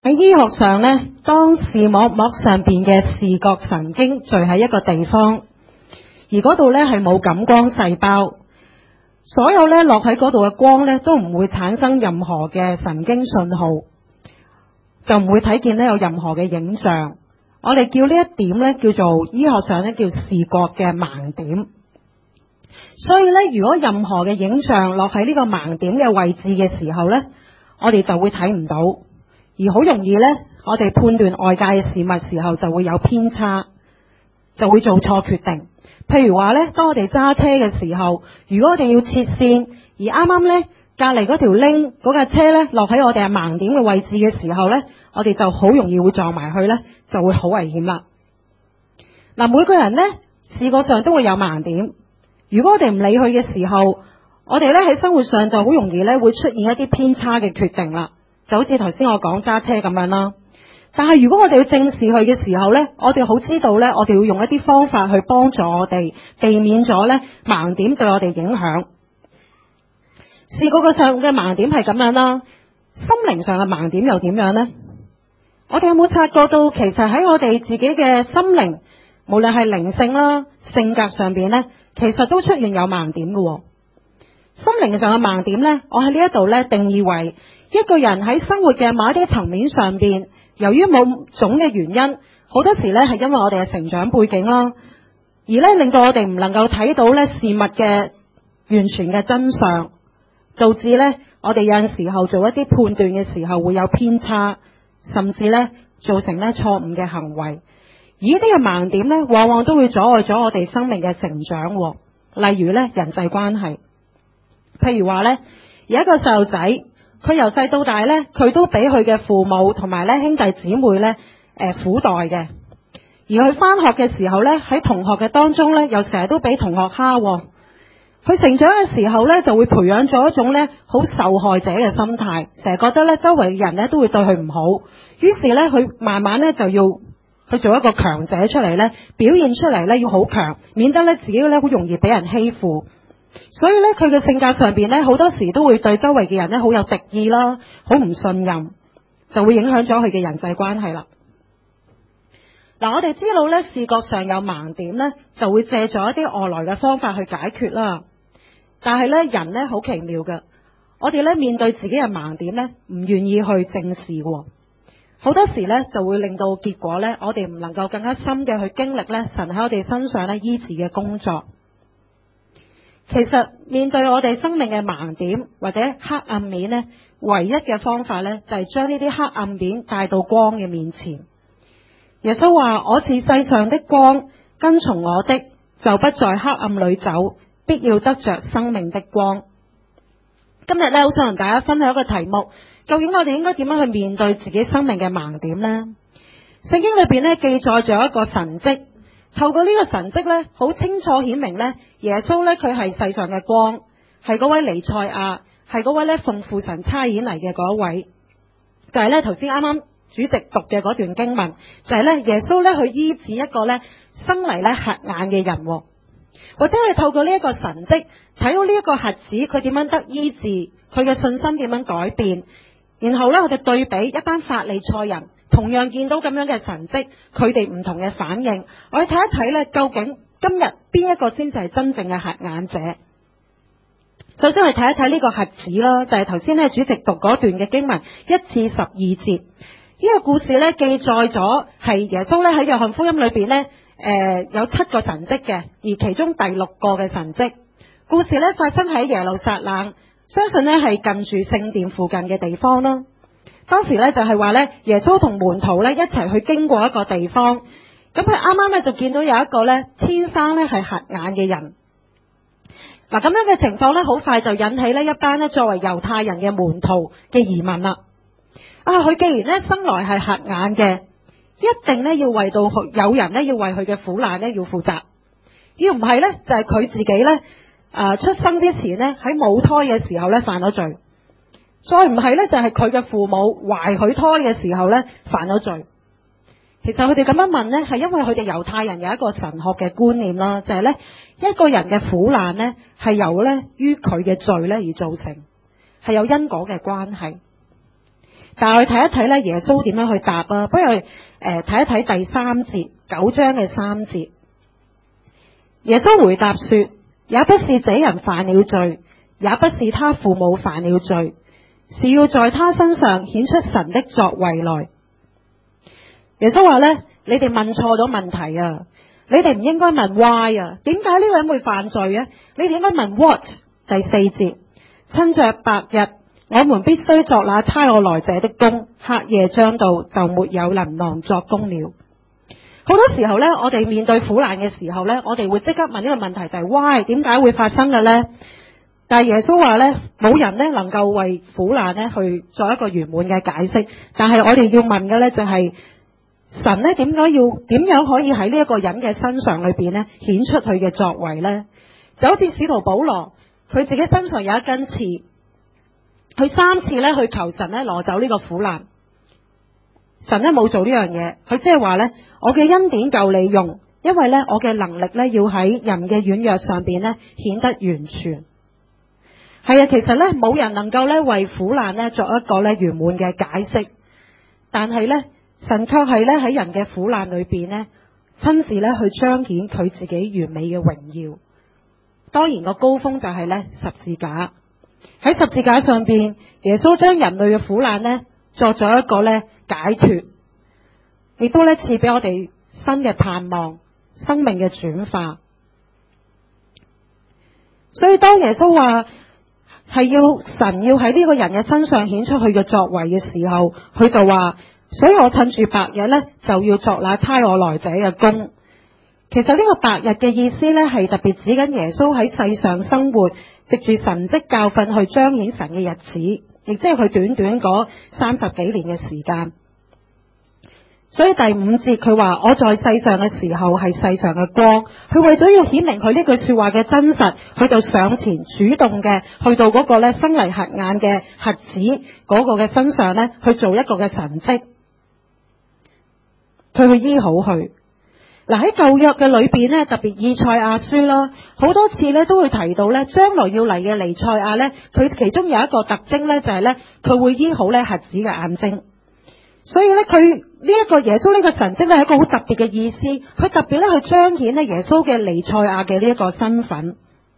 喺醫學上呢，當視網膜上邊嘅視覺神經聚喺一個地方，而嗰度呢係冇感光細胞，所有呢落喺嗰度嘅光呢都唔會產生任何嘅神經信號，就唔會睇見呢有任何嘅影像。我哋叫呢一點呢叫做醫學上呢叫視覺嘅盲點。所以呢，如果任何嘅影像落喺呢個盲點嘅位置嘅時候呢，我哋就會睇唔到，而好容易呢，我哋判斷外界嘅事物時候就會有偏差，就會做錯決定。譬如話呢，當我哋揸車嘅時候，如果我哋要切線，而啱啱呢隔離嗰條 link 嗰架車呢落喺我哋嘅盲點嘅位置嘅時候呢，我哋就好容易會撞埋去呢，就會好危險啦。嗱，每個人呢視覺上都會有盲點，如果我哋唔理佢嘅時候，我哋呢喺生活上就好容易呢會出現一啲偏差嘅決定啦，就好似頭先我講揸車咁樣啦。但係如果我哋要正視佢嘅時候呢，我哋好知道呢，我哋要用一啲方法去幫助我哋避免咗呢盲點對我哋影響。視覺上嘅盲點係咁樣啦，心靈上嘅盲點又點樣呢？我哋有冇察覺到其實喺我哋自己嘅心靈，無論係靈性啦、性格上邊呢，其實都出現有盲點嘅。心靈上嘅盲點呢，我喺呢一度呢定義為一個人喺生活嘅某一啲層面上邊，由於某種嘅原因，好多時呢係因為我哋嘅成長背景啦，而呢令到我哋唔能夠睇到呢事物嘅完全嘅真相，導致呢我哋有陣時候做一啲判斷嘅時候會有偏差，甚至呢造成呢錯誤嘅行為。而呢啲嘅盲點呢，往往都會阻礙咗我哋生命嘅成長。例如呢人際關係，譬如話呢有一個細路仔，佢由細到大呢，佢都俾佢嘅父母同埋呢兄弟姊妹呢苦待嘅。而佢返學嘅時候呢，喺同學嘅當中呢，又成日都俾同學蝦。佢成長嘅時候呢，就會培養咗一種呢好受害者嘅心態，成日覺得呢周圍嘅人呢都會對佢唔好。於是呢，佢慢慢呢就要去做一個強者出嚟呢，表現出嚟呢要好強，免得呢自己呢好容易俾人欺負。所以呢，佢嘅性格上邊呢，好多時都會對周圍嘅人呢好有敵意啦，好唔信任，就會影響咗佢嘅人際關係啦。嗱，我哋知道呢，視覺上有盲點呢，就會借助一啲外來嘅方法去解決啦。但係呢，人呢好奇妙嘅，我哋呢面對自己嘅盲點呢，唔願意去正視喎。好多時呢，就會令到結果呢，我哋唔能夠更加深嘅去經歷呢神喺我哋身上呢醫治嘅工作。其實面對我哋生命嘅盲點或者黑暗面呢，唯一嘅方法呢，就係將呢啲黑暗面帶到光嘅面前。耶穌話：我是世上的光，跟從我的就不在黑暗裏走，必要得着生命的光。今日呢，好想同大家分享一個題目，究竟我哋應該點樣去面對自己生命嘅盲點呢？聖經裏邊呢，記載咗一個神蹟，透過呢個神蹟呢，好清楚顯明呢，耶穌呢，佢係世上嘅光，係嗰位彌賽亞，係嗰位呢奉父神差遣嚟嘅嗰一位，就係呢頭先啱啱主席讀嘅嗰段經文，就係呢耶穌呢去醫治一個呢生嚟呢瞎眼嘅人，或者我哋透過呢一個神蹟睇到呢一個瞎子佢點樣得醫治，佢嘅信心點樣改變，然後呢我哋對比一班法利賽人同樣見到咁樣嘅神蹟，佢哋唔同嘅反應，我哋睇一睇呢究竟今日邊一個先至係真正嘅瞎眼者。首先我哋睇一睇呢個瞎子啦，就係頭先呢主席讀嗰段嘅經文1至12節。呢個故事呢記載咗係耶穌呢喺約翰福音裏邊呢有7個神蹟嘅，而其中第6個嘅神蹟故事呢發生喺耶路撒冷，相信呢係近住聖殿附近嘅地方啦。當時呢就係話呢耶穌同門徒呢一齊去經過一個地方，咁佢啱啱呢就見到有一個呢天生呢係瞎眼嘅人。嗱，咁樣嘅情況呢好快就引起呢一班呢作為猶太人嘅門徒嘅疑問啦。佢既然呢生來係瞎眼嘅，一定呢要為到有人呢要為佢嘅苦難呢要負責，要唔係呢就係佢自己呢出生之前呢喺母胎嘅時候呢犯咗罪，再唔係呢就係佢嘅父母懷佢胎嘅時候呢犯咗罪。其實佢哋咁樣問呢係因為佢哋猶太人有一個神學嘅觀念啦，就係呢一個人嘅苦難呢係由呢於佢嘅罪呢而造成，係有因果嘅關係。 但係我哋睇一睇咧，耶穌點樣去答啊？不如睇一睇第3節9章嘅3節。耶穌回答說：也不是這人犯了罪，也不是他父母犯了罪，是要在他身上顯出神的作為來。耶穌話咧，你哋問錯咗問題啊！你哋唔應該問 why 啊，點解呢個人會犯罪啊？你哋應該問 what。第4節，趁着白日，我們必須作那差我來者的工，黑夜將到，就沒有能囊作工了。好多時候呢，我哋面對苦難嘅時候呢，我哋會即刻問呢個問題，就係 why， 點解會發生嘅呢？但係耶穌話呢，冇人呢能夠為苦難呢去做一個圓滿嘅解釋，但係我哋要問嘅呢，就係神呢點樣可以喺呢一個人嘅身上裏邊呢顯出佢嘅作為呢？就好似使徒保羅，佢自己身上有一根刺，佢3次呢去求神呢攞走呢個苦難，神呢冇做呢樣嘢，佢即係話呢，我嘅恩典夠你用，因為呢我嘅能力呢要喺人嘅軟弱上邊呢顯得完全。係啊，其實呢冇人能夠呢為苦難呢作一個呢圓滿嘅解釋，但係呢神卻係呢喺人嘅苦難裏邊呢親自呢去彰顯佢自己完美嘅榮耀。當然個高峰就係呢十字架，喺十字架上邊，耶穌將人類嘅苦難呢作咗一個呢解脫，亦都呢賜俾我哋新嘅盼望，生命嘅轉化。所以當耶穌話係要神要喺呢個人嘅身上顯出佢嘅作為嘅時候，佢就話，所以我趁住白日呢，就要作那差我來者嘅工。其實呢個白日嘅意思呢，係特別指緊耶穌喺世上生活，藉住神蹟教訓去彰顯神嘅日子，亦即係佢短短嗰30幾年嘅時間。所以第5節佢話，我在世上嘅時候係世上嘅光，佢為咗要顯明佢呢句說話嘅真實，佢就上前主動嘅去到嗰個呢生嚟瞎眼嘅瞎子嗰個嘅身上呢，去做一個嘅神蹟，佢去醫好佢。嗱，喺舊約嘅裏邊呢，特別以賽亞書啦，好多次呢都會提到呢，將來要嚟嘅彌賽亞呢，佢其中有一個特徵呢，就係呢，佢會醫好呢瞎子嘅眼睛。所以呢，佢呢一個耶穌呢個神蹟呢，係一個好特別嘅意思，佢特別呢去彰顯呢耶穌嘅彌賽亞嘅呢一個身份。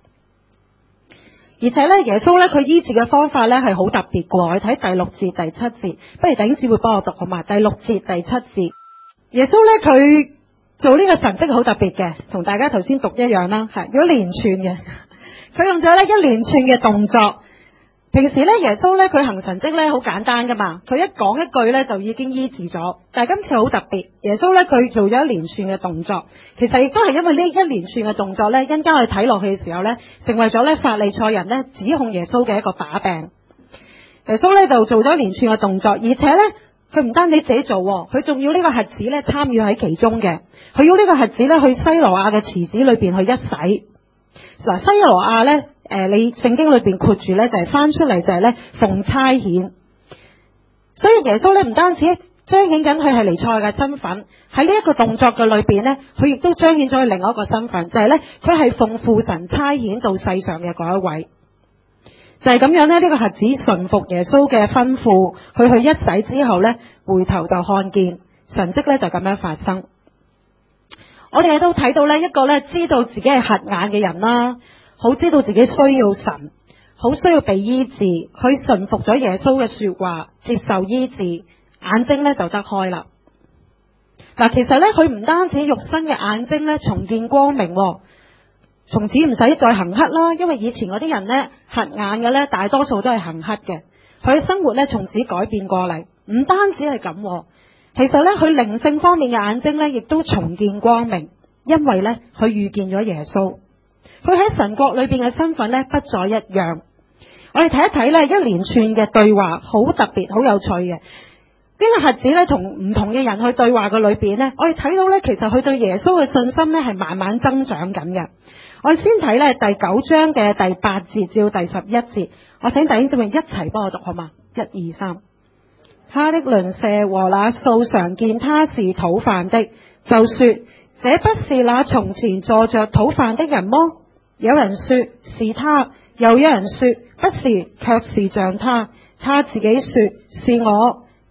而且呢，耶穌呢，佢醫治嘅方法呢係好特別嘅。我哋睇第6節、第7節，不如弟兄姊妹幫我讀好嘛？第6節、第7節，耶穌呢，佢做呢個神蹟好特別嘅，同大家頭先讀一樣啦，係有連串嘅。佢用咗呢一連串嘅動作。平時呢，耶穌呢，佢行神蹟呢好簡單噶嘛，佢一講一句呢就已經醫治咗。但係今次好特別，耶穌呢，佢做咗一連串嘅動作。其實亦都係因為呢一連串嘅動作呢，陣間去睇落去嘅時候呢，成為咗呢法利賽人呢指控耶穌嘅一個把柄。耶穌呢就做咗一連串嘅動作，而且呢，佢唔單止自己做，佢仲要呢個瞎子呢參與喺其中嘅。佢要呢個瞎子呢去西羅亞嘅池子裏邊去一洗。嗱，西羅亞呢，你聖經裏邊括住呢，就係翻出嚟就係呢奉差遣。所以耶穌呢唔單止彰顯緊佢係彌賽亞嘅身份，喺呢一個動作嘅裏邊呢，佢亦都彰顯咗佢另外一個身份，就係呢，佢係奉父神差遣到世上嘅嗰一位。就係咁樣呢，呢個瞎子順服耶穌嘅吩咐，佢去一洗之後呢，回頭就看見神蹟呢，就咁樣發生。我哋都睇到呢一個呢知道自己係瞎眼嘅人啦，好知道自己需要神，好需要被醫治，佢順服咗耶穌嘅說話，接受醫治，眼睛呢就得開啦。嗱，其實呢，佢唔單止肉身嘅眼睛呢重見光明，從此唔使再行乞啦，因為以前嗰啲人呢，瞎眼嘅呢大多數都係行乞嘅，佢嘅生活呢從此改變過嚟。唔單止係咁，其實呢，佢靈性方面嘅眼睛呢亦都重見光明，因為呢，佢遇見咗耶穌，佢喺神國裏邊嘅身份呢不再一樣。我哋睇一睇呢一連串嘅對話，好特別，好有趣嘅。呢個瞎子呢同唔同嘅人去對話嘅裏邊呢，我哋睇到呢，其實佢對耶穌嘅信心呢係慢慢增長緊嘅。我哋先睇呢第9章嘅第8節至到第11節，我請弟兄姊妹一齊幫我讀好嘛？1、2、3。他的鄰舍和那素常見他是討飯的，就說：這不是那從前坐着討飯的人麼？有人說是他，又有人說不是，卻是像他。他自己說是我。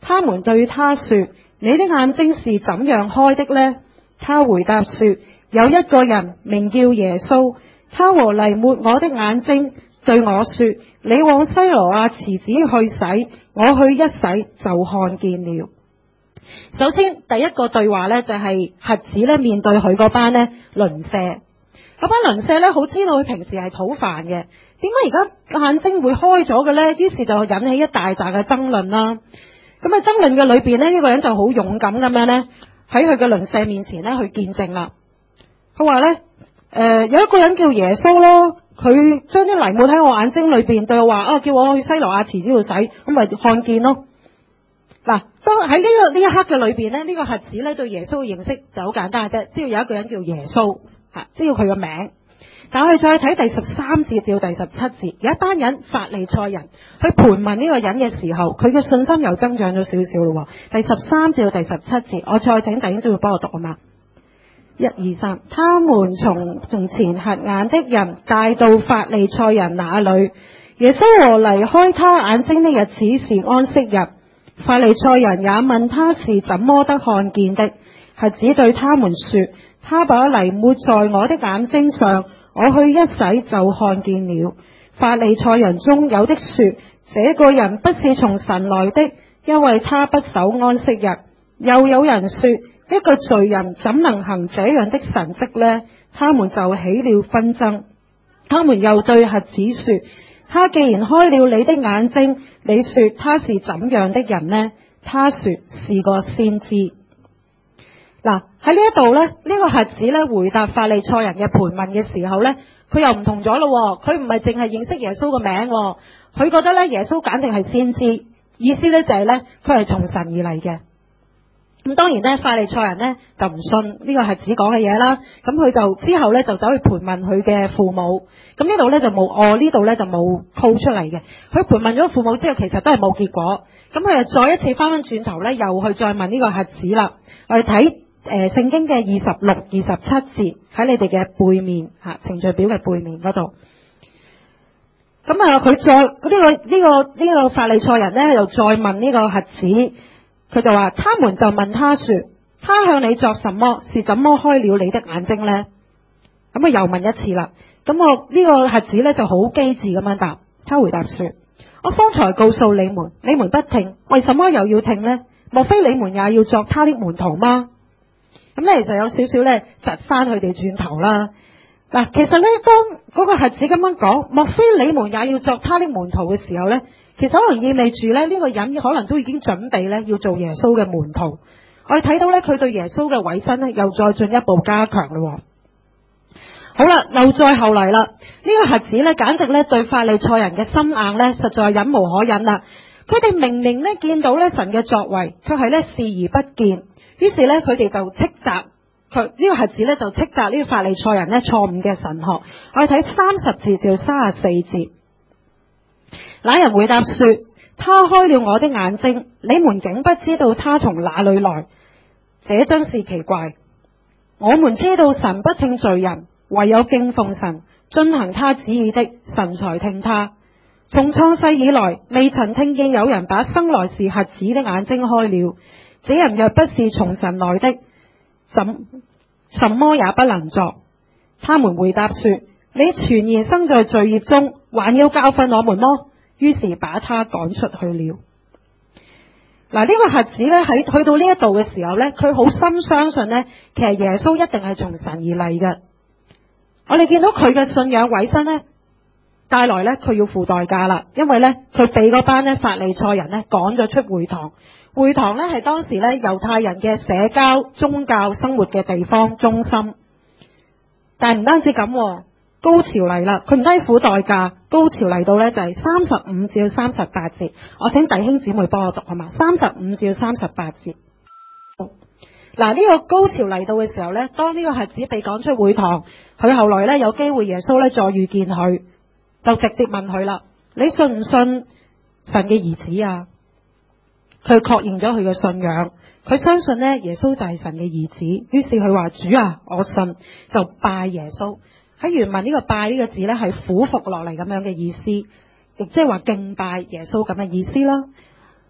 他們對他說：你的眼睛是怎樣開的呢？他回答說：有一個人名叫耶穌，他和泥抹我的眼睛，對我說：你往西羅亞池子去洗。我去一洗就看見了。首先第一個對話呢，就係瞎子呢面對佢嗰班呢鄰舍，嗰班鄰舍呢好知道佢平時係討飯嘅，點解而家眼睛會開咗嘅呢？於是就引起一大扎嘅爭論啦。咁啊爭論嘅裏邊呢，呢個人就好勇敢咁樣呢，喺佢嘅鄰舍面前呢去見證啦。佢話呢，有一個人叫耶穌咯，佢將啲泥抹喺我眼睛裏邊，對我話叫我去西羅亞池子度洗，咁咪看見咯。嗱，當喺呢一刻嘅裏邊呢，呢個瞎子呢對耶穌嘅認識就好簡單嘅啫，只要有一個人叫耶穌，只要佢個名。但我哋再睇第13節至到第17節，有一班人法利賽人去盤問呢個人嘅時候，佢嘅信心又增長咗少少咯。第13至到第17節，我再請弟兄姊妹幫我讀啊嘛。1、2、3，他們從前瞎眼的人帶到法利賽人那裏，耶穌和離開他眼睛的日子是安息日。法利賽人也問他是怎麼得看見的。瞎子對他們說：他把泥抹在我的眼睛上，我去一洗就看見了。法利賽人中有的說：這個人不是從神來的，因為他不守安息日。又有人說：一個罪人怎能行這樣的神蹟呢？他們就起了紛爭。他們又對瞎子說：他既然開了你的眼睛，你說他是怎樣的人呢？他說是個先知。嗱，喺呢一度呢，呢個瞎子呢回答法利賽人嘅盤問嘅時候呢，佢又唔同咗咯。佢唔係淨係認識耶穌個名，佢覺得呢耶穌簡直係先知，意思呢就係呢佢係從神而嚟嘅。咁當然呢，法利賽人呢就唔信呢個瞎子講嘅嘢啦。咁佢就之後呢就走去盤問佢嘅父母。咁呢度呢就冇，呢度呢就冇 call 出嚟嘅。佢盤問咗父母之後，其實都係冇結果。咁佢就再一次翻轉頭呢，又去再問呢個瞎子啦。我哋睇聖經嘅26、27節喺你哋嘅背面程序表嘅背面嗰度。咁啊，佢再呢個法利賽人呢，又再問呢個瞎子。佢就話：他們就問他說，他向你作什麼？是怎麼開了你的眼睛呢？咁啊又問一次啦。咁我呢個瞎子呢就好機智咁樣答。他回答說：我方才告訴你們，你們不聽，為什麼又要聽呢？莫非你們也要作他的門徒嗎？咁呢其實有少少呢窒翻佢哋轉頭啦。嗱，其實呢當嗰個瞎子咁樣講，莫非你們也要作他的門徒嘅時候呢，其實可能意味住呢個人可能都已經準備呢要做耶穌嘅門徒。我哋睇到呢，佢對耶穌嘅委身呢又再進一步加強咯。好啦，又再後嚟啦，呢個瞎子呢簡直呢對法利賽人嘅心硬呢實在係忍無可忍啦。佢哋明明呢見到呢神嘅作為，卻係呢視而不見。於是呢，佢哋就斥責佢呢個瞎子呢就斥責呢個法利賽人呢錯誤嘅神學。我哋睇30節至34節。那人回答說：他開了我的眼睛，你們竟不知道他從哪裏來，這真是奇怪。我們知道神不聽罪人，唯有敬奉神、遵行他旨意的，神才聽他。從創世以來，未曾聽見有人把生來是瞎子的眼睛開了。這人若不是從神來的，什麼也不能作。他們回答說：你全然生在罪孽中，還要教訓我們麼？於是把他趕出去了。嗱，呢個瞎子呢，喺去到呢一度嘅時候呢，佢好深相信呢，其實耶穌一定係從神而嚟嘅。我哋見到佢嘅信仰委身呢，帶來呢，佢要付代價啦，因為呢，佢被嗰班呢法利賽人呢趕咗出會堂。會堂呢係當時呢猶太人嘅社交宗教生活嘅地方中心。但係唔單止咁，高潮嚟啦，佢唔單止付代價，高潮嚟到呢就係35至38節。我請弟兄姊妹幫我讀好嘛？35至38節。嗱，呢個高潮嚟到嘅時候呢，當呢個瞎子被趕出會堂，佢後來呢有機會耶穌呢再遇見佢，就直接問佢啦：你信唔信神嘅兒子啊？佢確認咗佢嘅信仰，佢相信呢耶穌就係神嘅兒子。於是佢話：主啊，我信，就拜耶穌。喺原文呢個拜呢個字呢係俯伏落嚟咁樣嘅意思，亦即係話敬拜耶穌咁嘅意思啦。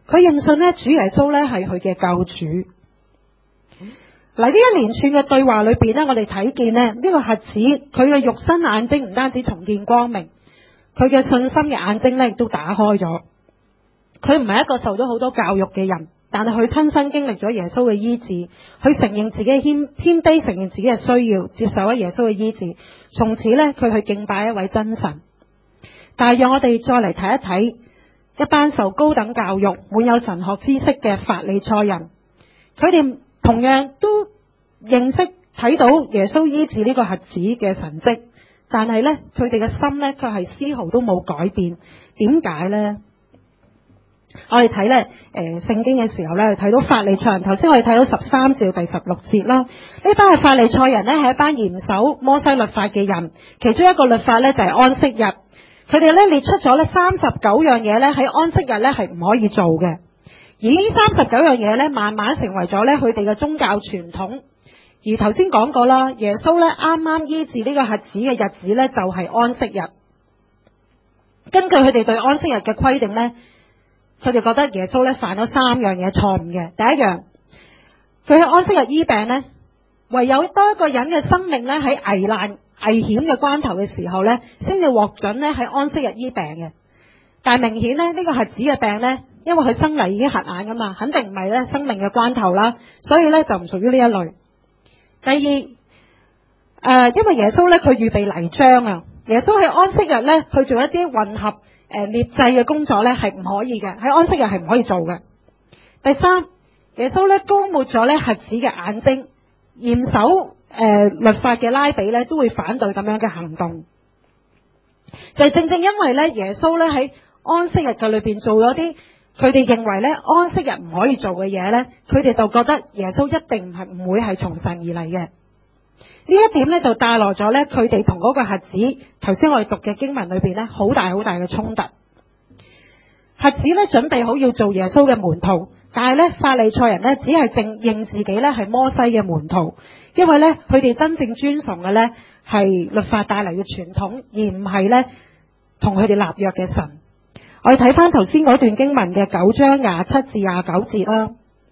佢認信咧主耶穌咧係佢嘅救主。嗱，呢一連串嘅對話裏邊咧，我哋睇見咧呢個瞎子佢嘅肉身眼睛唔單止重見光明，佢嘅信心嘅眼睛咧亦都打開咗。佢唔係一個受咗好多教育嘅人，但係佢親身經歷咗耶穌嘅醫治，佢承認自己謙卑，承認自己嘅需要，接受咗耶穌嘅醫治。從此咧，佢去敬拜一位真神。但係讓我哋再嚟睇一睇一班受高等教育、滿有神學知識嘅法利賽人，佢哋同樣都認識睇到耶穌醫治呢個瞎子嘅神蹟，但係咧佢哋嘅心咧卻係絲毫都冇改變。點解咧？我哋睇咧聖經嘅時候咧，睇到法利賽人，頭先我哋睇到13至第16節啦。呢班嘅法利賽人咧係一班嚴守摩西律法嘅人，其中一個律法咧就係安息日。佢哋咧列出咗咧39樣嘢咧喺安息日咧係唔可以做嘅。而呢39樣嘢咧慢慢成為咗咧佢哋嘅宗教傳統。而頭先講過啦，耶穌咧啱啱醫治呢個瞎子嘅日子咧就係安息日。根據佢哋對安息日嘅規定咧，佢哋覺得耶穌咧犯咗3樣嘢錯誤嘅。第一樣，佢喺安息日醫病咧，唯有當一個人嘅生命咧喺危難危險嘅關頭嘅時候咧，先至獲准咧喺安息日醫病嘅。但係明顯咧呢個瞎子嘅病咧，因為佢生嚟已經瞎眼噶嘛，肯定唔係咧生命嘅關頭啦，所以咧就唔屬於呢一類。第二，因為耶穌咧佢預備泥漿啊，耶穌喺安息日咧去做一啲混合列祭嘅工作咧係唔可以嘅，喺安息日係唔可以做嘅。第三，耶穌咧膏抹咗咧瞎子嘅眼睛，嚴守律法嘅拉比咧都會反對咁樣嘅行動。就正正因為咧耶穌咧喺安息日嘅裏邊做咗啲佢哋認為咧安息日唔可以做嘅嘢咧，佢哋就覺得耶穌一定唔會係從神而嚟嘅。呢一點咧就帶來咗咧佢哋同嗰個瞎子頭先我哋讀嘅經文裏邊咧好大好大嘅衝突。瞎子咧準備好要做耶穌嘅門徒，但係咧法利賽人咧只係認自己咧係摩西嘅門徒，因為咧佢哋真正尊崇嘅咧係律法帶嚟嘅傳統，而唔係咧同佢哋立約嘅神。我哋睇翻頭先嗰段經文嘅9章27至29節啦。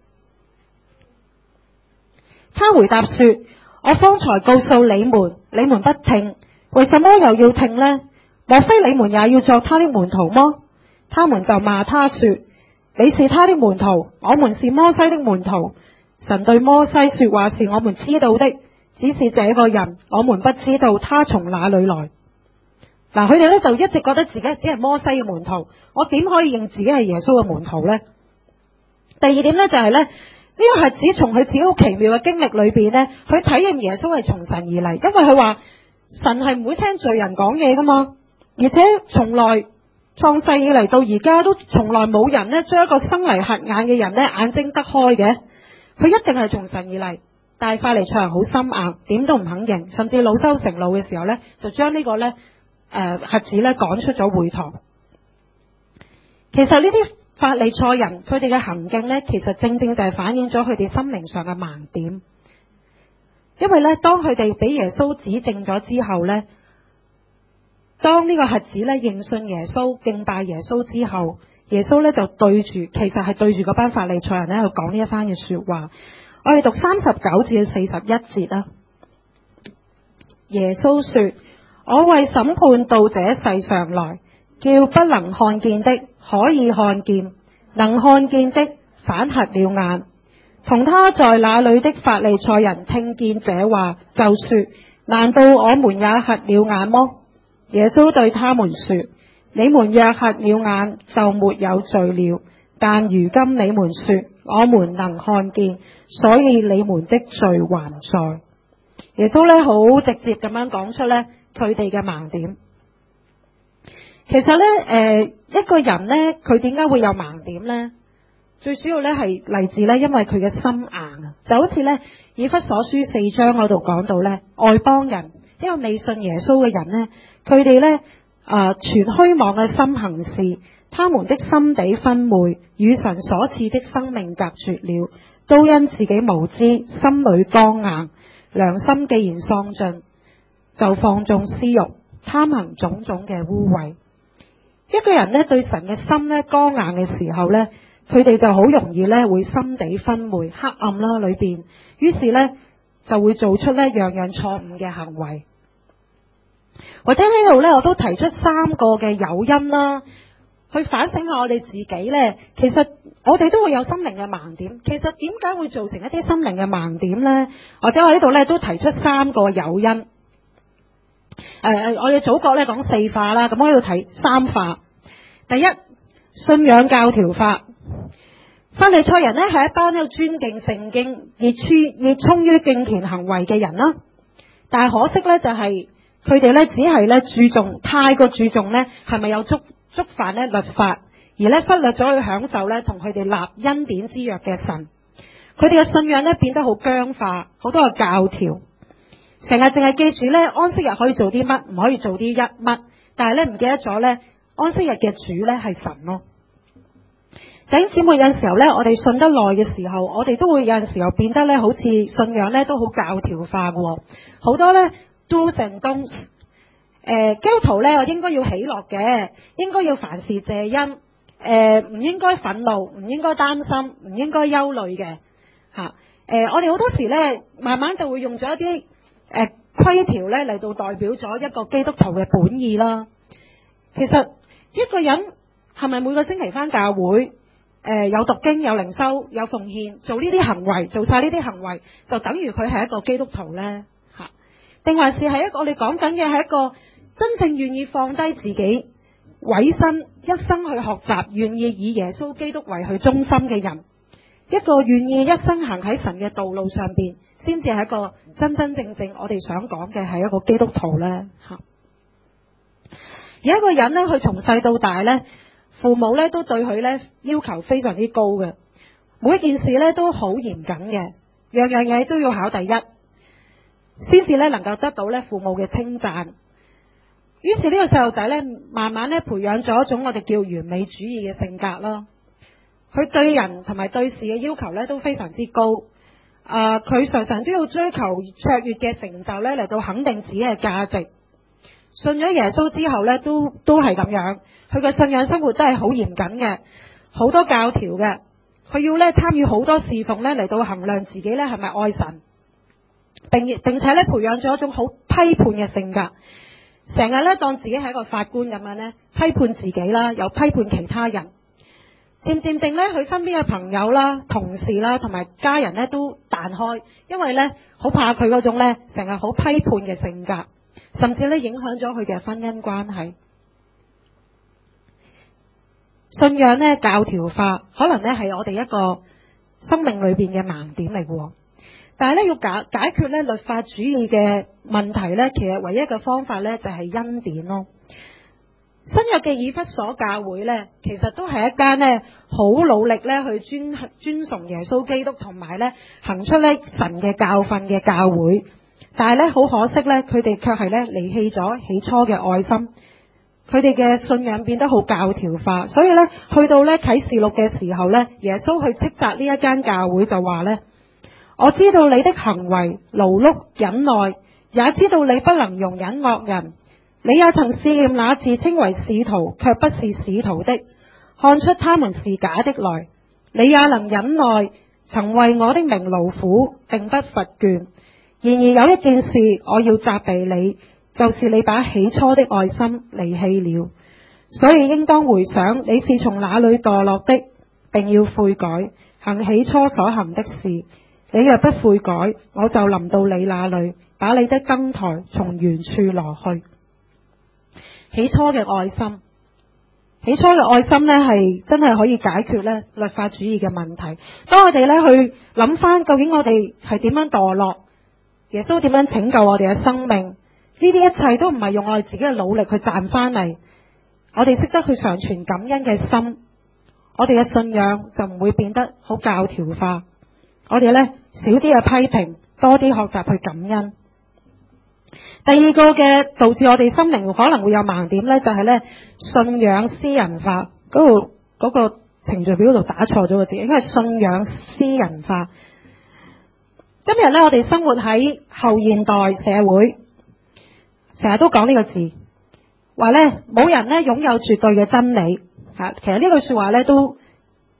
他回答說：我方才告訴你們，你們不聽，為什麼又要聽呢？莫非你們也要作他的門徒麼？他們就罵他說：你是他的門徒，我們是摩西的門徒。神對摩西說話是我們知道的，只是這個人我們不知道他從哪裏來。嗱，佢哋咧就一直覺得自己只係摩西嘅門徒，我點可以認自己係耶穌嘅門徒呢？第二點咧就係咧，呢個係指從佢自己好奇妙嘅經歷裏邊咧，佢體驗耶穌係從神而嚟，因為佢話神係唔會聽罪人講嘢噶嘛，而且從來創世以嚟到而家都從來冇人咧將一個生嚟瞎眼嘅人咧眼睛得開嘅，佢一定係從神而嚟。但係法利賽人好心硬，點都唔肯認，甚至惱羞成怒嘅時候咧，就將呢個咧瞎子咧趕出咗會堂。其實呢啲法利賽人佢哋嘅行徑咧，其實正正就係反映咗佢哋心靈上嘅盲點。因為咧，當佢哋俾耶穌指正咗之後咧，當呢個瞎子咧認信耶穌、敬拜耶穌之後，耶穌咧就對住，其實係對住嗰班法利賽人咧去講呢一番嘅說話。我哋讀39至41節啦。耶穌說：我為審判到這世上來，叫不能看見的可以看見，能看見的反瞎了眼。同他在那裏的法利賽人聽見這話，就說：難道我們也瞎了眼麼？耶穌對他們說：你們若瞎了眼，就沒有罪了。但如今你們說我們能看見，所以你們的罪還在。耶穌咧好直接咁樣講出咧佢哋嘅盲點。其實咧一個人咧佢點解會有盲點咧？最主要咧係嚟自咧因為佢嘅心硬啊，就好似咧以弗所書4章嗰度講到咧，外邦人因為未信耶穌嘅人咧，佢哋咧存虛妄嘅心行事，他們的心地昏昧，與神所賜的生命隔絕了，都因自己無知，心裏剛硬，良心既然喪盡，就放縱私欲，貪行種種嘅污穢。一個人咧對神嘅心咧剛硬嘅時候咧， 佢哋就好容易咧會心地昏昧黑暗啦裏邊，於是咧就會做出咧樣樣錯誤嘅行為。或者呢度咧，我都提出3個嘅誘因啦，去反省下我哋自己咧。其實我哋都會有心靈嘅盲點，其實點解會造成一啲心靈嘅盲點咧？或者我呢度咧都提出3個誘因。我哋祖國咧講4化啦，咁我呢度睇3化。第一，信仰教條化。法利賽人呢係一班呢尊敬聖經、熱衷於敬虔行為嘅人啦，但係可惜呢，就係佢哋呢只係呢太過注重呢係咪有觸犯呢律法，而呢忽略咗去享受呢同佢哋立恩典之約嘅神。佢哋嘅信仰呢變得好僵化，好多嘅教條，成日淨係記住呢安息日可以做啲乜，唔可以做啲乜，但係呢唔記得咗呢安息日嘅主呢係神咯。弟兄姊妹，有陣時候咧，我哋信得耐嘅時候，我哋都會有陣時候變得咧，好似信仰咧都好教條化嘅，好多咧 do's and don'ts。基督徒咧，我應該要喜樂嘅，應該要凡事謝恩，唔應該憤怒，唔應該擔心，唔應該憂慮嘅吓。我哋好多時咧，慢慢就會用咗一啲規條咧嚟到代表咗一個基督徒嘅本意啦。其實一個人係咪每個星期返教會？有讀經、有靈修、有奉獻，做呢啲行為，做晒呢啲行為，就等於佢係一個基督徒呢？吓，定還是係一個我哋講緊嘅係一個真正願意放低自己、委身一生去學習，願意以耶穌基督為佢中心嘅人，一個願意一生行喺神嘅道路上邊，先至係一個真真正正我哋想講嘅係一個基督徒呢？吓，而一個人呢，佢從細到大呢。父母咧都對佢咧要求非常之高嘅，每一件事咧都好嚴謹嘅，樣樣嘢都要考第一，先至咧能夠得到咧父母嘅稱讚。於是呢個細路仔咧，慢慢咧培養咗一種我哋叫完美主義嘅性格啦。佢對人同埋對事嘅要求咧都非常之高，佢常常都要追求卓越嘅成就咧嚟到肯定自己嘅價值。信咗耶穌之後咧，都係咁樣。佢嘅信仰生活都係好嚴謹嘅，好多教條嘅。佢要咧參與好多侍奉咧嚟到衡量自己咧係咪愛神，並且咧培養咗一種好批判嘅性格，成日咧當自己係一個法官咁樣咧批判自己啦，又批判其他人。漸漸地咧，佢身邊嘅朋友啦、同事啦同埋家人咧都彈開，因為咧好怕佢嗰種咧成日好批判嘅性格。甚至咧影響咗佢嘅婚姻關係，信仰咧教條化，可能咧係我哋一個生命裏邊嘅盲點嚟嘅。但係咧要解決咧律法主義嘅問題咧，其實唯一嘅方法咧就係恩典咯。新約嘅以弗所教會咧，其實都係一間咧好努力咧去尊崇耶穌基督，同埋咧行出咧神嘅教訓嘅教會。但係咧，好可惜咧，佢哋卻係咧離棄咗起初嘅愛心，佢哋嘅信仰變得好教條化，所以咧去到咧啟示錄嘅時候咧，耶穌去斥責呢一間教會就話咧：我知道你的行為勞碌忍耐，也知道你不能容忍惡人，你也曾試驗那自稱為使徒卻不是使徒的，看出他們是假的來，你也能忍耐，曾為我的名勞苦，並不乏倦。然而有一件事我要責備你，就是你把起初的愛心離棄了。所以應當回想你是從哪裏墮落的，並要悔改，行起初所行的事。你若不悔改，我就臨到你那裏，把你的燈台從原處挪去。起初嘅愛心，起初嘅愛心呢係真係可以解決呢律法主義嘅問題。當我哋呢去諗翻究竟我哋係點樣墮落，耶穌點樣拯救我哋嘅生命？呢啲一切都唔係用我哋自己嘅努力去賺翻嚟。我哋識得去常存感恩嘅心，我哋嘅信仰就唔會變得好教條化。我哋呢少啲嘅批評，多啲學習去感恩。第二個嘅導致我哋心靈可能會有盲點呢，就係呢信仰私人化。嗰個程序表度打錯咗個字，應該係信仰私人化。今日咧，我哋生活喺後現代社會，成日都講呢個字，話咧冇人咧擁有絕對嘅真理吓。其實呢句說話咧都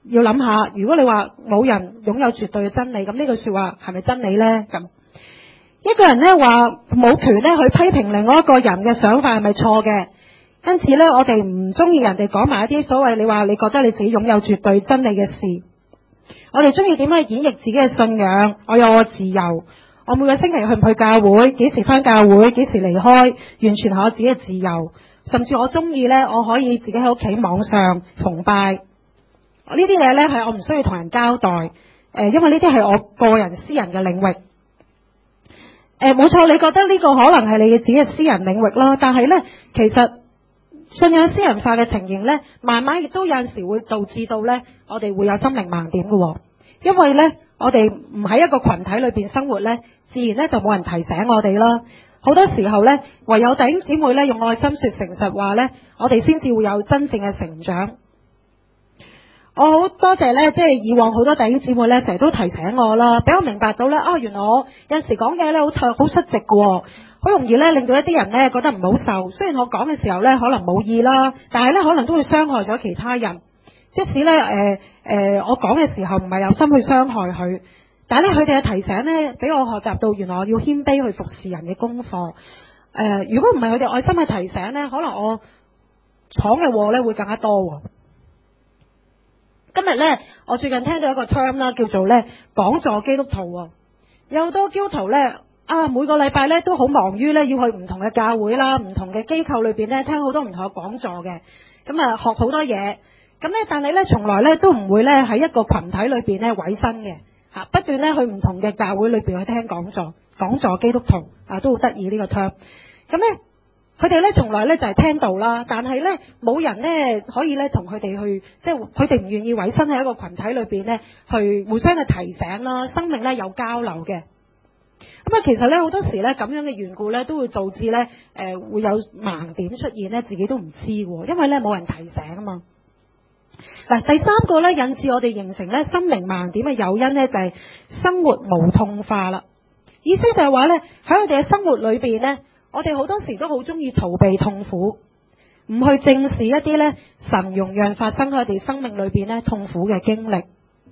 要諗下，如果你話冇人擁有絕對嘅真理，咁呢句說話係咪真理呢？咁一個人呢話冇權呢去批評另外一個人嘅想法係咪錯嘅？因此呢，我哋唔中意人哋講埋一啲所謂你話你覺得你自己擁有絕對真理嘅事。我哋中意點樣演繹自己嘅信仰？我有我自由，我每個星期去唔去教會，幾時返教會，幾時離開，完全係我自己嘅自由。甚至我中意呢，我可以自己喺屋企網上崇拜。呢啲嘢呢，係我唔需要同人交代，因為呢啲係我個人私人嘅領域。冇錯，你覺得呢個可能係你自己嘅私人領域啦，但係呢，其實信仰私人化嘅情形呢，慢慢亦都有陣時會導致到呢，我哋會有心靈盲點嘅。因為呢，我哋唔喺一個群體裏邊生活呢，自然呢就冇人提醒我哋啦。好多時候呢，唯有弟兄姊妹呢用愛心說誠實話呢，我哋先至會有真正嘅成長。我好多謝呢，即係以往好多弟兄姊妹呢成日都提醒我啦，俾我明白到呢，原來我有陣時講嘢呢好失直嘅，好容易呢令到一啲人呢覺得唔好受。雖然我講嘅時候呢可能冇意啦，但係呢可能都會傷害咗其他人。即使呢我講嘅時候唔係有心去傷害佢，但係呢佢哋嘅提醒呢俾我學習到原來我要謙卑去服侍人嘅功課。如果唔係佢哋愛心嘅提醒呢，可能我闖嘅禍呢會更加多。今日呢，我最近聽到一個 term 啦，叫做呢講座基督徒。有好多基督徒呢，每個禮拜呢都好忙於呢要去唔同嘅教會啦、唔同嘅機構裏邊呢聽好多唔同嘅講座嘅，咁學好多嘢。咁呢，但係呢，從來呢都唔會呢喺一個群體裏邊呢委身嘅，不斷呢去唔同嘅教會裏邊去聽講座。講座基督徒都好得意呢個 term。咁呢，佢哋呢從來呢就係聽道啦，但係呢冇人呢可以呢同佢哋去，即係佢哋唔願意委身喺一個群體裏邊呢去互相去提醒啦，生命呢有交流嘅。咁其實呢好多時呢咁樣嘅緣故呢都會導致呢會有盲點出現呢，自己都唔知喎，因為呢冇人提醒啊嘛。嗱，第三個呢引致我哋形成呢心靈盲點嘅誘因呢，就係生活無痛化啦。意思就係話呢，喺我哋嘅生活裏邊呢，我哋好多時都好中意逃避痛苦，唔去正視一啲呢神容讓發生喺我哋生命裏邊呢痛苦嘅經歷。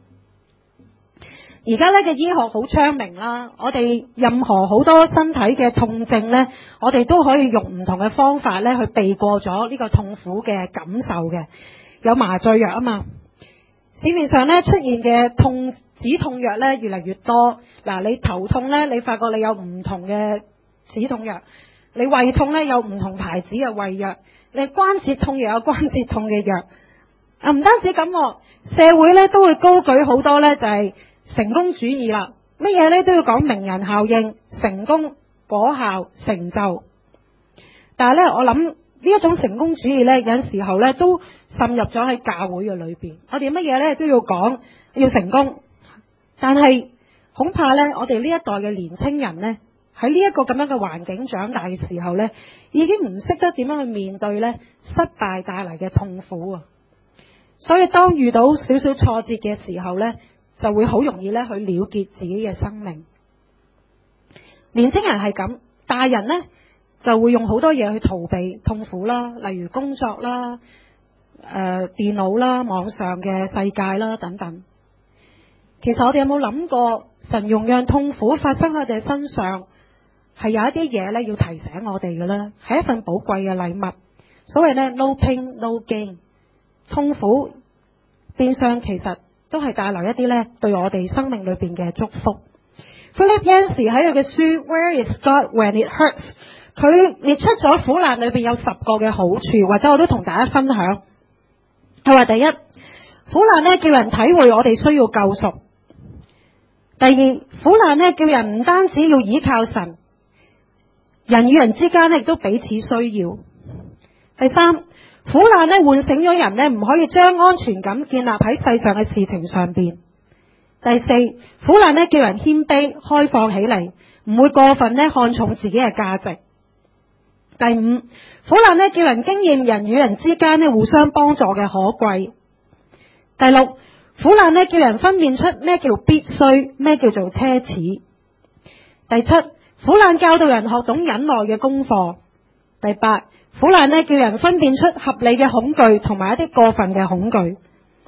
而家呢嘅醫學好昌明啦，我哋任何好多身體嘅痛症呢，我哋都可以用唔同嘅方法呢去避過咗呢個痛苦嘅感受嘅。有麻醉藥啊嘛，市面上呢出現嘅止痛藥呢越嚟越多。嗱，你頭痛呢，你發覺你有唔同嘅止痛藥；你胃痛呢，有唔同牌子嘅胃藥；你關節痛又有關節痛嘅藥。唔單止咁，社會呢都會高舉好多呢就係成功主義啦，乜嘢呢都要講名人效應、成功、果效、成就。但係呢，我諗呢一種成功主義呢，有陣時候呢都滲入咗喺教會嘅裏邊。我哋乜嘢呢都要講要成功，但係恐怕呢，我哋呢一代嘅年青人呢，喺呢一個咁樣嘅環境長大嘅時候呢，已經唔識得點樣去面對呢失敗帶嚟嘅痛苦啊！所以當遇到少少挫折嘅時候呢，就會好容易呢去了結自己嘅生命。年青人係咁，大人呢就會用好多嘢去逃避痛苦啦，例如工作啦、電腦啦、網上嘅世界啦等等。其實我哋有冇諗過，神容讓痛苦發生喺我哋身上，係有一啲嘢呢要提醒我哋嘅呢，係一份寶貴嘅禮物。所謂呢 no pain no gain， 痛苦變相其實都係帶來一啲呢對我哋生命裏邊嘅祝福。Philip Yancey 喺佢嘅書 Where is God when it hurts， 佢列出咗苦難裏邊有10個嘅好處，或者我都同大家分享。佢話第一，苦難呢叫人體會我哋需要救贖。第二，苦難呢叫人唔單止要依靠神，人與人之間呢亦都彼此需要。第三，苦難呢喚醒咗人呢唔可以將安全感建立喺世上嘅事情上邊。第四，苦難呢叫人謙卑開放起嚟，唔會過分呢看重自己嘅價值。第五，苦難呢叫人經驗人與人之間呢互相幫助嘅可貴。第六，苦難呢叫人分辨出咩叫必須，咩叫做奢侈。第七，苦難教導人學懂忍耐嘅功課。第八，苦難呢叫人分辨出合理嘅恐懼同埋一啲過分嘅恐懼。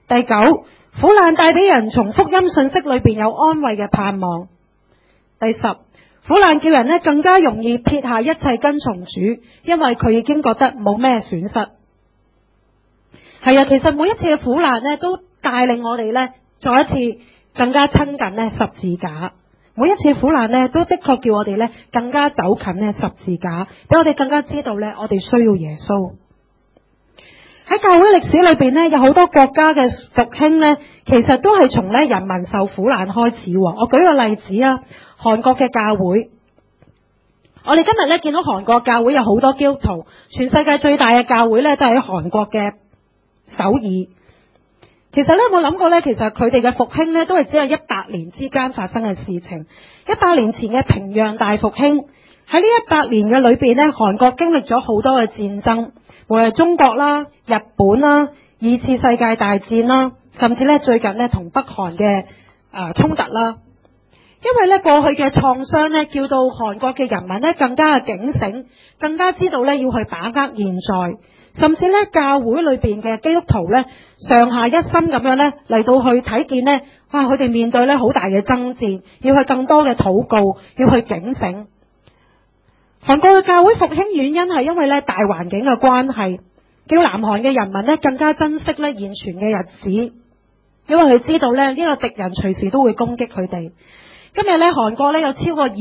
第九，苦難帶俾人從福音信息裏邊有安慰嘅盼望。第十，苦難叫人呢更加容易撇下一切跟從主，因為佢已經覺得冇咩損失。係啊，其實每一次嘅苦難呢，都帶領我哋呢再一次更加親近呢十字架。每一次苦難呢，都的確叫我哋呢更加走近呢十字架，俾我哋更加知道呢，我哋需要耶穌。喺教會歷史裏邊呢，有好多國家嘅復興呢，其實都係從呢人民受苦難開始。我舉個例子啊，韓國嘅教會，我哋今日呢見到韓國教會有好多基督徒，全世界最大嘅教會呢都係喺韓國嘅首爾。其實呢，我諗過呢，其實佢哋嘅復興呢都係只係100年之間發生嘅事情。100年前嘅平壤大復興，喺呢100年嘅裏邊呢，韓國經歷咗好多嘅戰爭，無論係中國啦、日本啦、2次世界大戰啦，甚至呢最近呢同北韓嘅衝突啦。因為呢過去嘅創傷呢，叫到韓國嘅人民呢更加嘅警醒，更加知道呢要去把握現在。甚至呢教會裏邊嘅基督徒呢，上下一心咁樣呢嚟到去睇見呢，哇！佢哋面對呢好大嘅爭戰，要去更多嘅禱告，要去警醒。韓國嘅教會復興原因係因為呢大環境嘅關係，叫南韓嘅人民呢更加珍惜呢現存嘅日子，因為佢知道呢個敵人隨時都會攻擊佢哋。今日呢韓國呢有超過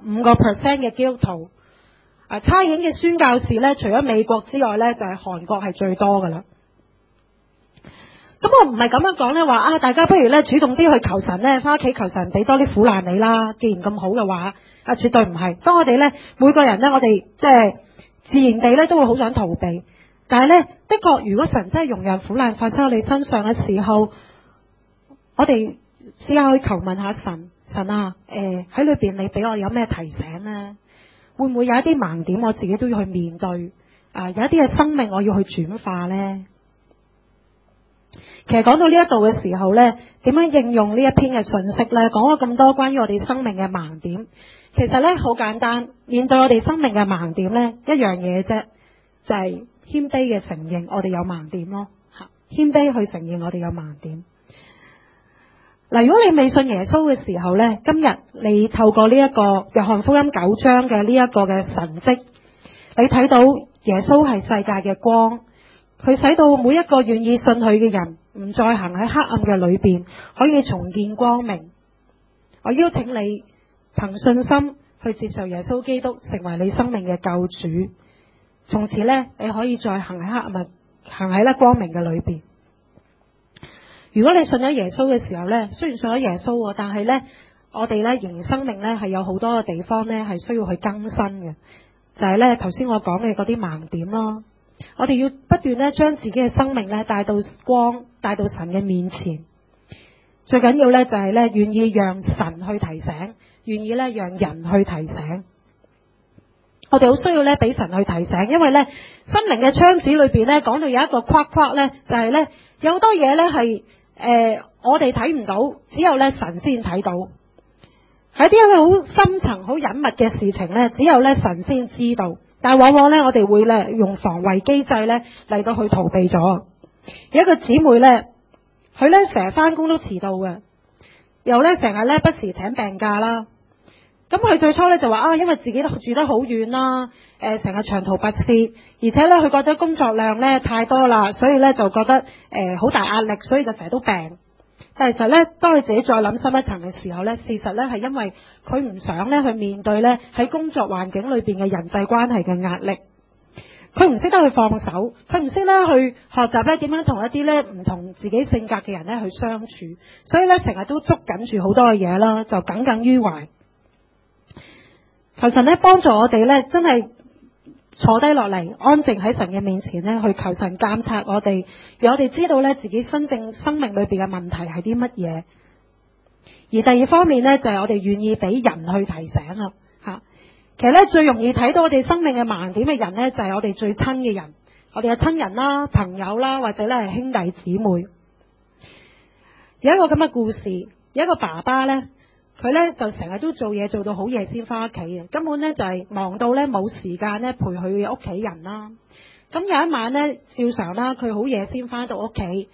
25% 嘅基督徒。差遣嘅宣教士呢，除咗美國之外呢，就係韓國係最多噶啦。咁我唔係咁樣講呢，話大家不如呢主動啲去求神呢，返屋企求神俾多啲苦難你啦。既然咁好嘅話，絕對唔係。當我哋呢每個人呢，我哋即係自然地呢都會好想逃避。但係呢，的確如果神真係容忍苦難發生喺你身上嘅時候，我哋試下去求問下神，神啊，喺裏邊你俾我有咩提醒呢？會唔會有一啲盲點我自己都要去面對？有一啲嘅生命我要去轉化呢？其實講到呢一度嘅時候呢，點樣應用呢一篇嘅信息呢？講咗咁多關於我哋生命嘅盲點，其實呢好簡單，面對我哋生命嘅盲點呢，一樣嘢啫，就係謙卑嘅承認我哋有盲點咯。謙卑去承認我哋有盲點。嗱，如果你未信耶穌嘅時候呢，今日你透過呢一個約翰福音9章嘅呢一個嘅神蹟，你睇到耶穌係世界嘅光，佢使到每一個願意信佢嘅人唔再行喺黑暗嘅裏邊，可以重見光明。我邀請你憑信心去接受耶穌基督成為你生命嘅救主，從此呢，你可以再行喺黑暗，行喺光明嘅裏邊。如果你信咗耶穌嘅時候呢，雖然信咗耶穌，但係呢，我哋呢仍然生命呢係有好多嘅地方呢係需要去更新嘅，就係呢頭先我講嘅嗰啲盲點咯。我哋要不斷呢將自己嘅生命呢帶到光，帶到神嘅面前。最緊要呢就係呢願意讓神去提醒，願意呢讓人去提醒。我哋好需要呢俾神去提醒，因為呢心靈嘅窗子裏邊呢講到有一個框框呢，就係呢有好多嘢呢係我哋睇唔到，只有咧神先睇到。喺啲好深層、好隱密嘅事情咧，只有咧神先知道。但係往往咧，我哋會咧用防衛機制咧嚟到去逃避咗。有一個姊妹咧，佢咧成日翻工都遲到嘅，又咧成日咧不時請病假啦。咁佢最初咧就話因為自己住得好遠啦，成日長途跋涉，而且咧佢覺得工作量咧太多啦，所以咧就覺得好大壓力，所以就成日都病。但係其實咧，當佢自己再諗深一層嘅時候咧，事實咧係因為佢唔想咧去面對咧喺工作環境裏邊嘅人際關係嘅壓力，佢唔識得去放手，佢唔識咧去學習咧點樣同一啲咧唔同自己性格嘅人咧去相處，所以咧成日都捉緊住好多嘅嘢啦，就耿耿於懷。求神咧幫助我哋咧，真係坐低落嚟，安靜喺神嘅面前咧，去求神監察我哋，讓我哋知道咧自己真正生命裏邊嘅問題係啲乜嘢。而第二方面咧，就係我哋願意俾人去提醒啦。吓，其實咧最容易睇到我哋生命嘅盲點嘅人咧，就係我哋最親嘅人，我哋嘅親人啦、朋友啦，或者咧係兄弟姊妹。有一個咁嘅故事，有一個爸爸咧。佢咧就成日都做嘢做到好夜先翻屋企嘅，根本咧就係忙到咧冇時間咧陪佢嘅屋企人啦。咁有一晚咧，照常啦，佢好夜先翻到屋企，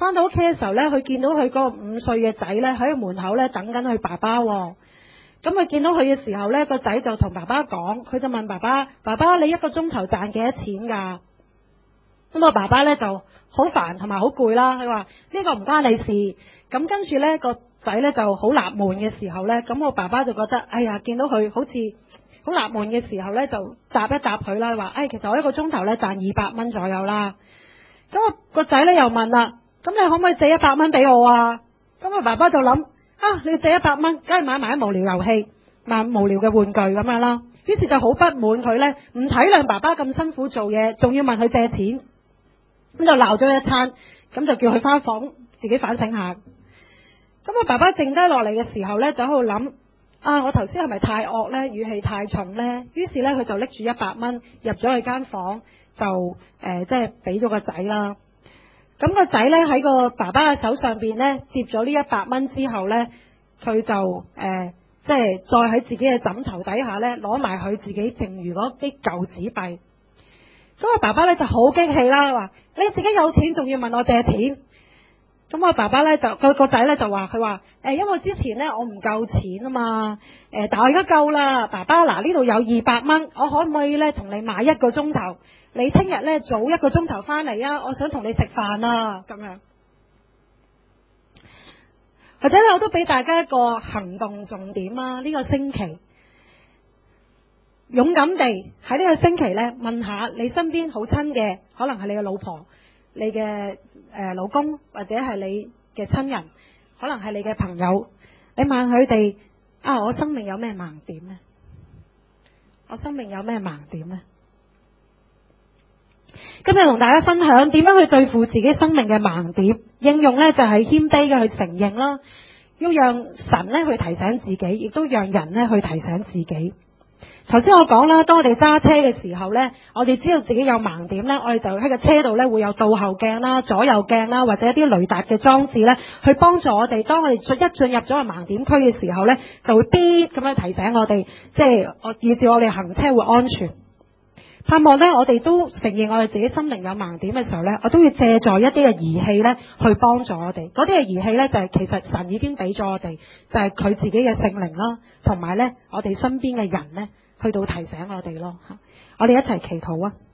翻到屋企嘅時候咧，佢見到佢嗰個5歲嘅仔咧喺門口咧等緊佢爸爸喎。咁佢見到佢嘅時候咧，個仔就同爸爸講，佢就問爸爸：爸爸，你1個鐘頭賺幾多錢㗎？咁個爸爸咧就好煩同埋好攰啦。佢話呢個唔關你事。咁跟住咧個仔咧就好納悶嘅時候咧，咁我爸爸就覺得哎呀，見到佢好似好納悶嘅時候咧，就答一答佢啦。話其實我1個鐘頭咧賺200蚊左右啦。咁個仔咧又問啦：咁你可唔可以借100蚊俾我啊？咁個爸爸就諗：你借100蚊，梗係買埋啲無聊遊戲，買無聊嘅玩具咁樣啦。於是就好不滿佢咧，唔體諒爸爸咁辛苦做嘢，仲要問佢借錢，咁就鬧咗一餐，咁就叫佢翻房自己反省下。咁我爸爸靜低落嚟嘅時候咧，就喺度諗：我頭先係咪太惡咧？語氣太重咧？於是咧，佢就拎住100蚊入咗去間房，就即係俾咗個仔啦。咁個仔咧喺個爸爸嘅手上邊咧接咗呢100蚊之後咧，佢就即係再喺自己嘅枕頭底下咧攞埋佢自己剩餘嗰啲舊紙幣。咁我爸爸咧就好激氣啦，話你自己有錢仲要問我借錢。咁我爸爸咧就個仔咧就話佢話因為之前咧我唔夠錢啊嘛，但我而家夠啦，爸爸嗱呢度有200蚊，我可唔可以咧同你買1個鐘頭？你聽日咧早1個鐘頭翻嚟啊，我想同你食飯啊咁樣。或者咧我都俾大家一個行動重點啊，呢個星期勇敢地喺呢個星期咧問下你身邊好親嘅，可能係你嘅老婆、你嘅老公，或者係你嘅親人，可能係你嘅朋友，你問佢哋我生命有咩盲點呢？我生命有咩盲點呢？今日同大家分享點樣去對付自己生命嘅盲點，應用呢就係謙卑嘅去承認啦，要讓神呢去提醒自己，亦都讓人呢去提醒自己。頭先我講啦，當我哋揸車嘅時候呢，我哋知道自己有盲點呢，我哋就喺個車度呢會有倒後鏡啦、左右鏡啦，或者一啲雷達嘅裝置呢，去幫助我哋。當我哋一進入咗個盲點區嘅時候呢，就會嗶咁樣提醒我哋，即係以致我哋行車會安全。盼望呢，我哋都承認我哋自己心靈有盲點嘅時候呢，我都要借助一啲嘅儀器呢去幫助我哋。嗰啲嘅儀器呢，就係其實神已經俾咗我哋，就係佢自己嘅聖靈啦，同埋呢我哋身邊嘅人呢，去到提醒我哋咯。我哋一齊祈禱啊！